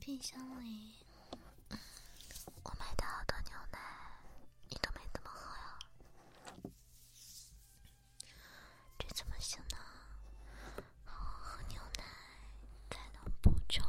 冰箱里我买的好多牛奶，你都没怎么喝呀？这怎么行呢？好好喝牛奶才能补充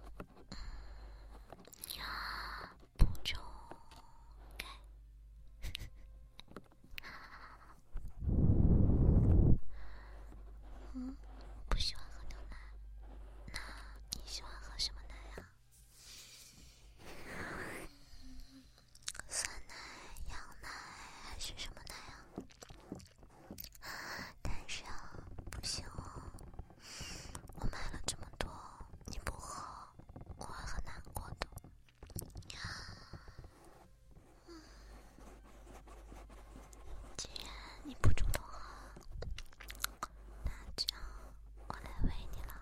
钙。不喜欢喝牛奶，那你喜欢喝什么奶呀？酸奶、羊奶还是什么奶呀？但是啊，不行哦，我买了这么多，你不喝，我会很难过的。既然你不主动喝，那这样我来喂你了。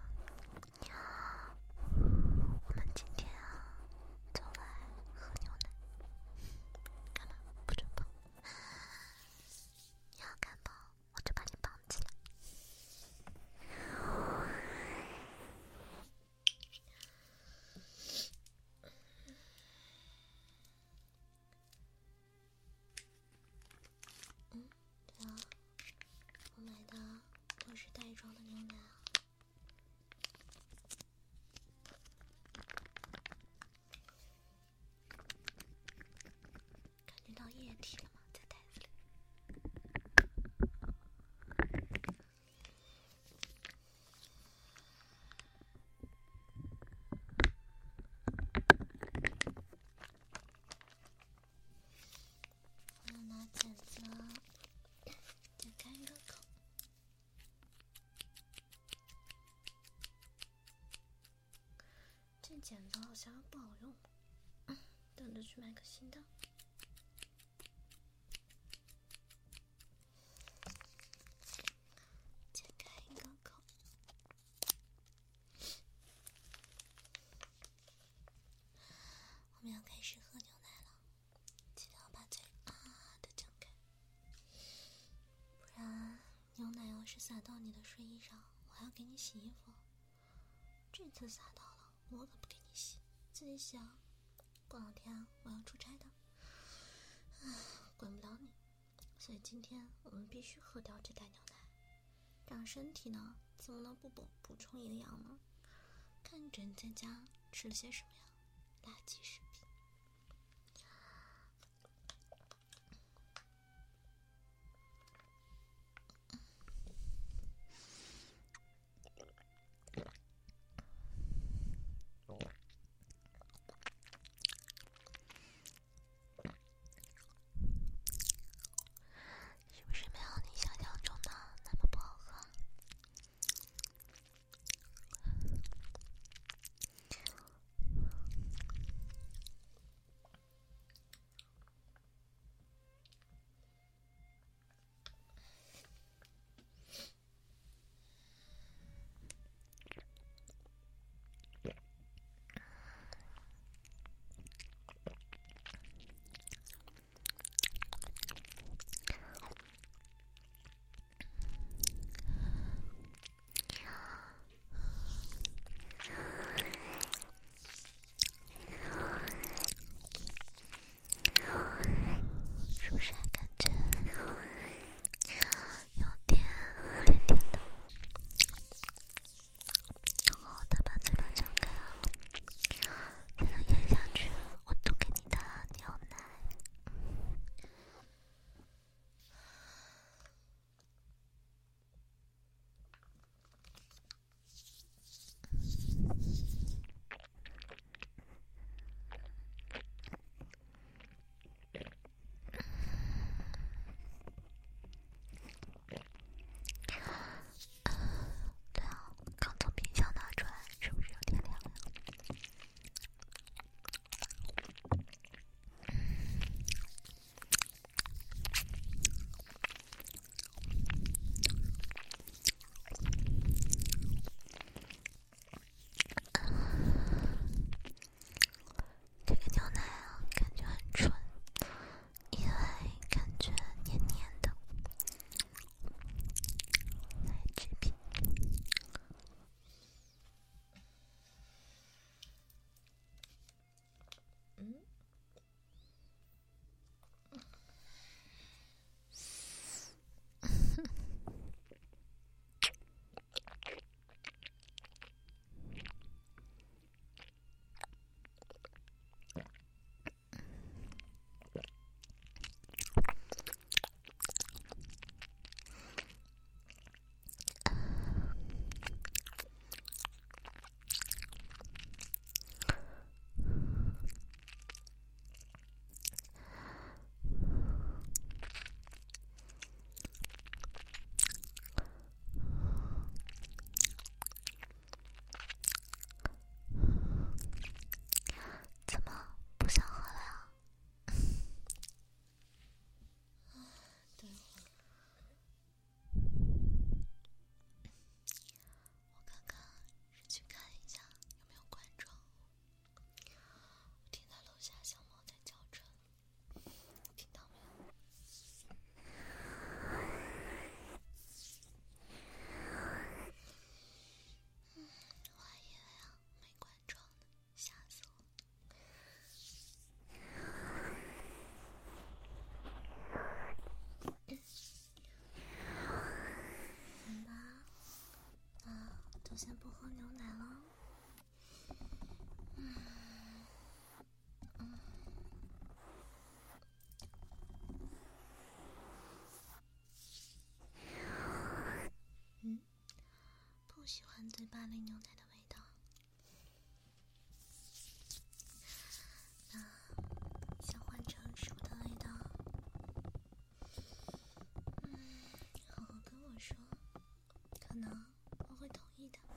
我们今天啊，就来喝牛奶。干嘛不准抱？你要敢抱，我就把你绑起来。对啊，我买的都是袋装的牛奶啊。感觉到液体了吗？在袋子里。我要拿剪子剪开一个口。这剪子好像不好用，等着去买个新的。剪开一个口。我们要开始喝牛奶了，记得要把嘴的张开，不然牛奶要是洒到你的睡衣上，我还要给你洗衣服。这次洒到了，我可不给你洗，自己洗啊。过2天我要出差的，管不了你，所以今天我们必须喝掉这袋牛奶，让身体呢怎么能不补充营养呢？看着你在家吃了些什么呀？垃圾食品。是不是没有你想象中的那么不好喝？ 先不喝牛奶了。不喜欢嘴巴里牛奶的味道。那想换成食物的味道，好好跟我说，可能我会同意的。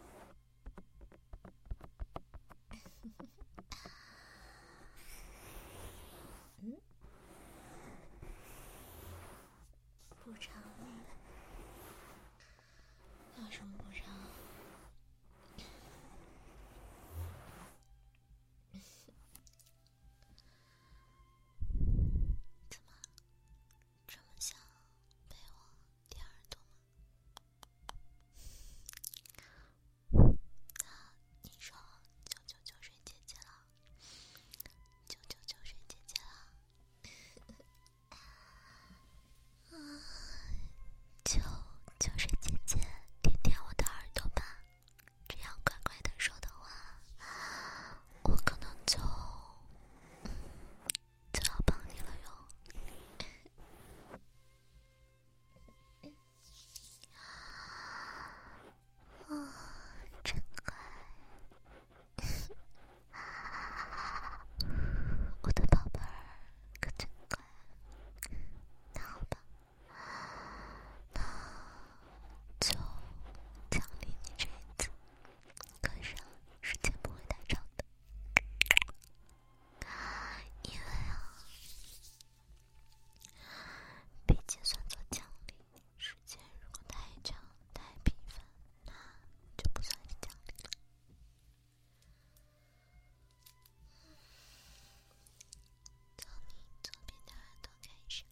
不偿命，要什么补偿？怎么这么想陪我舔耳朵吗？那你说999水姐姐了，999水姐姐了。就水姐姐舔舔我的耳朵吧，这样乖乖的说的话，我可能就要帮你了哟。真乖，我的宝贝儿可真乖。那好吧，那就奖励你这一次，可是时间不会太长的，因为毕竟算作奖励，时间如果太长太频繁，那就不算是奖励了。从你左边的耳朵开始，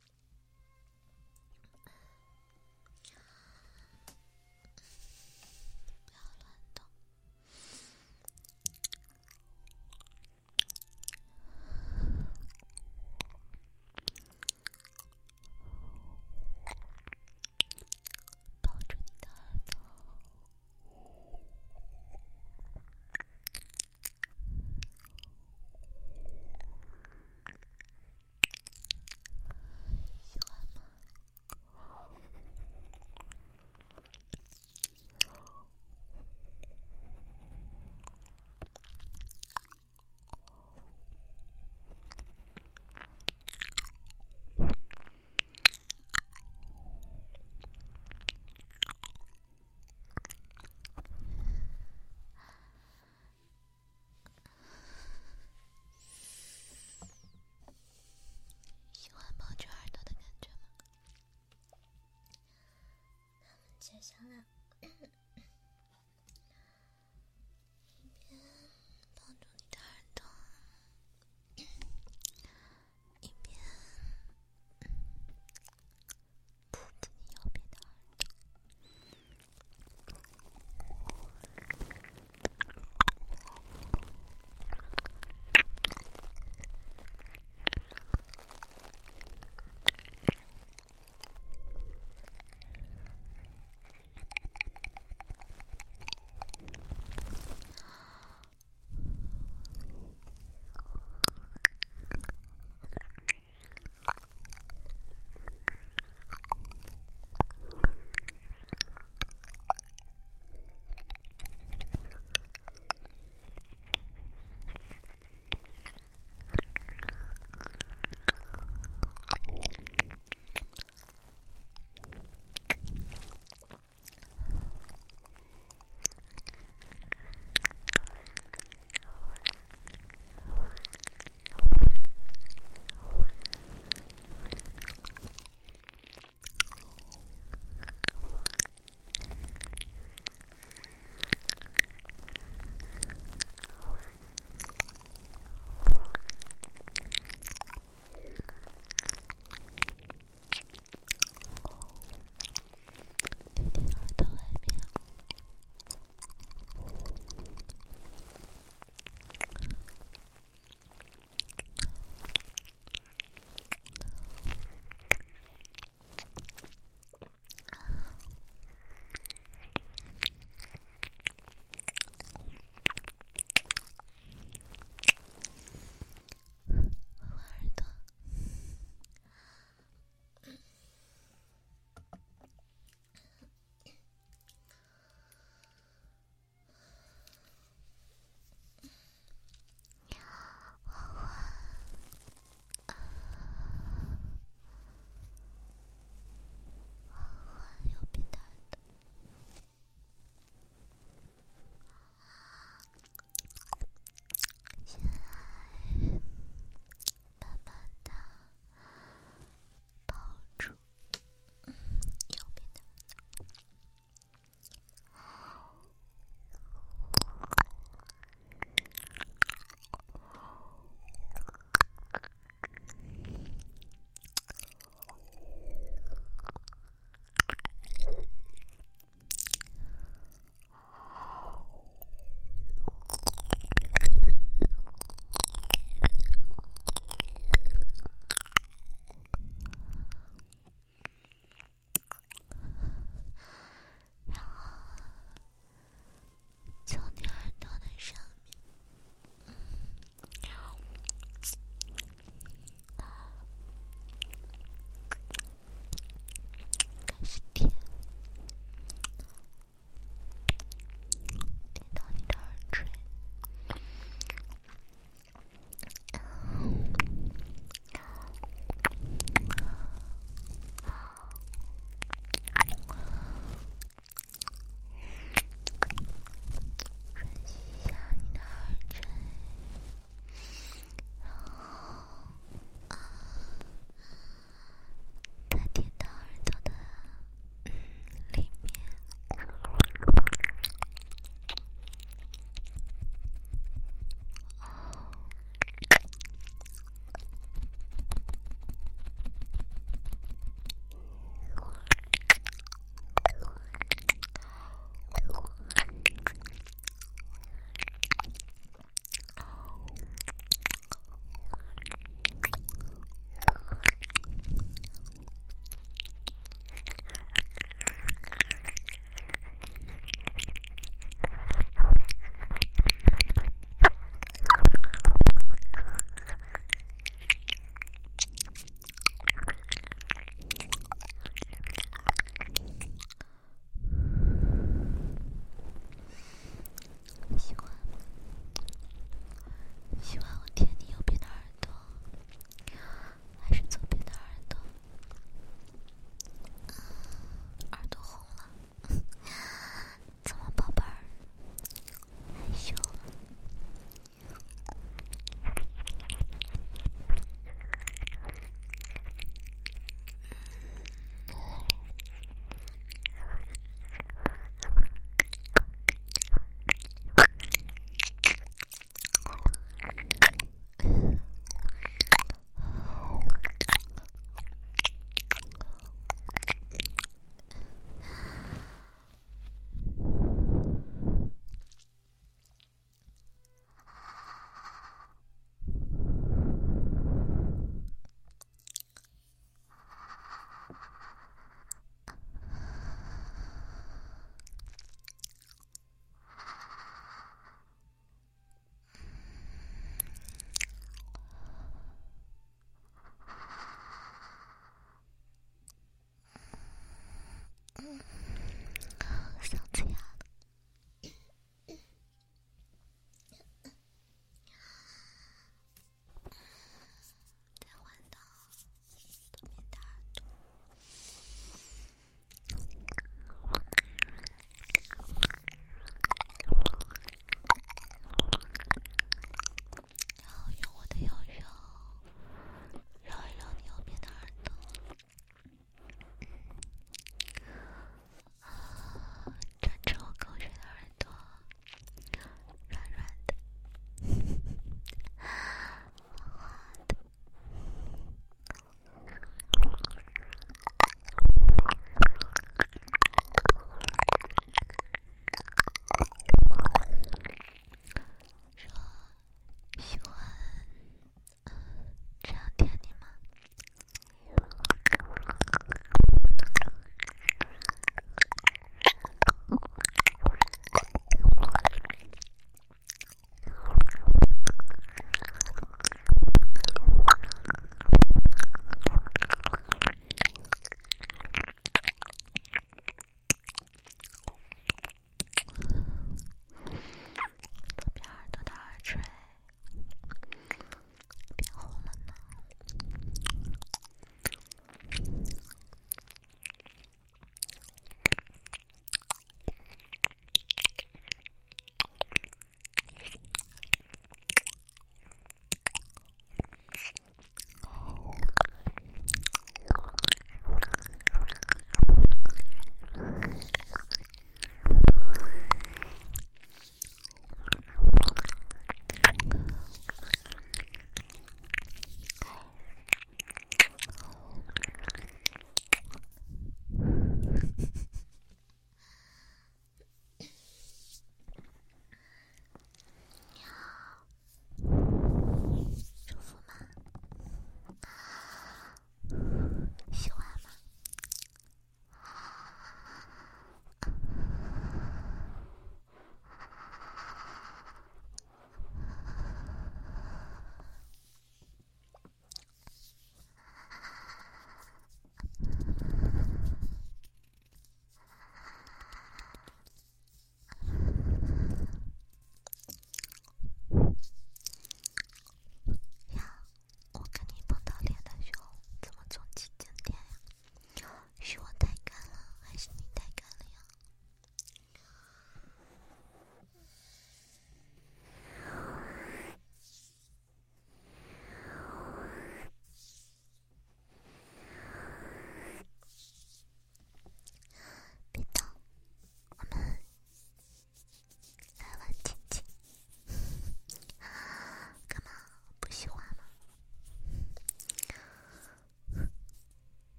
不要乱动。抱着你的耳朵，喜欢吗？喜欢抱着耳朵的感觉吗？接下来